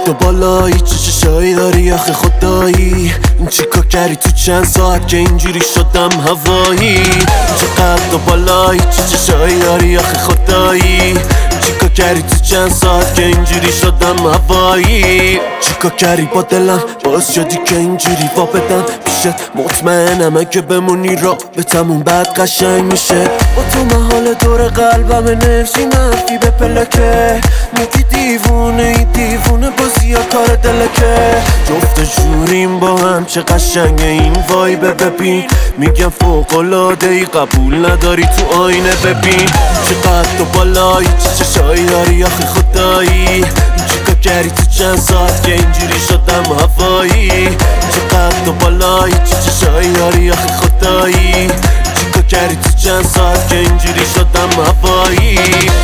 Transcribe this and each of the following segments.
تو بالایی چه چشایی داری آخه خدایی، این چیکار کردی تو چند ساعت که اینجوری شدم هوایی. چقدر تو بالایی چه چشایی داری آخه خدایی، چیکار کردی تو چند ساعت که اینجوری شدم هوایی. چیکار کردی با دلم باعث شدی که اینجوری وا بدم پیشت، مطمئنم اگه بمونی رابطمون بعد قشنگ میشه. با تو محال دور قلبم انرژی منفی به پلکه، میگی دیوونه ای دیوونه بازی یا کار دلکه. جفت جوریم با هم چه قشنگه این وایبه ببین، میگم فوق‌العاده ای قبول نداری تو آینه ببین. چقدر تو بالایی چه چشایی داری آخه خدایی، چیکار کردی تو چند ساعت که اینجوری شدم هوایی. چقدر تو بالایی چه چشایی داری آخه خدایی، چیکار کردی تو چند ساعت که اینجوری شدم هوایی.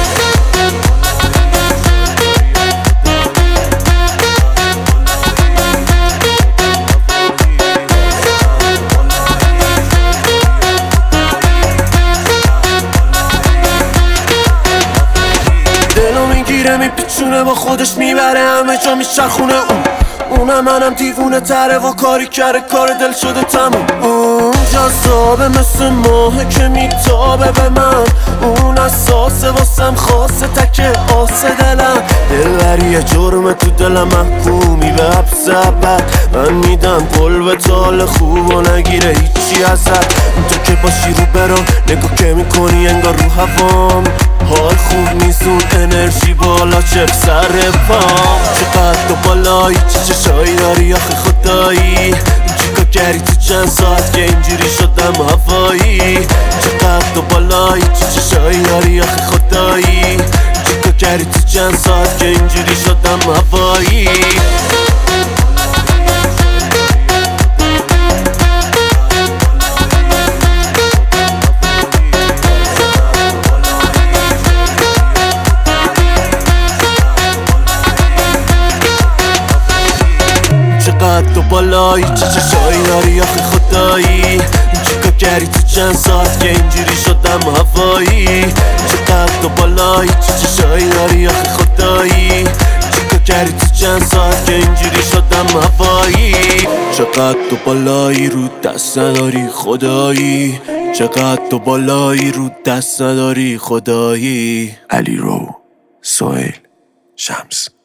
دلو میگیره میپیچونه با خودش میبره همه جا میچرخونه. اونم منم دیوونه تره و کاری کرده کار دل شده تموم. اون جذابه مثل ماهه که میتابه به من، اون اساسه واسم خاصه تکه آسه دلم. دلبری جرمه تو دلم محکومی به حبس ابد، من میدم قول به تال خوب و نگیره هیچی ازت. تو که باشی رو برام نگاه که میکنی انگار رو هوام، حال خوب نیست اون انرژی بالا چه سر پام. چقدر تو بالایی چه چشایی داری آخه خدایی، چیکار کردی تو چند ساعت که اینجوری شدم هوایی. چقدر تو بالایی چه چشایی داری آخه خدایی، چیکار کردی تو چند ساعت که اینجوری شدم هوایی. چقدر تو بالایی چه چشایی داری آخه خدایی، چیکار کردی تو چند ساعت که اینجوری شدم هوایی. چقدر تو بالایی چه چشایی داری آخه خدایی، چیکار کردی تو چند ساعت که اینجوری شدم هوایی. چقدر تو بالایی رو دست نداری خدایی، چقدر تو بالایی رو دست نداری خدایی. علی رو، سهیل، شمس.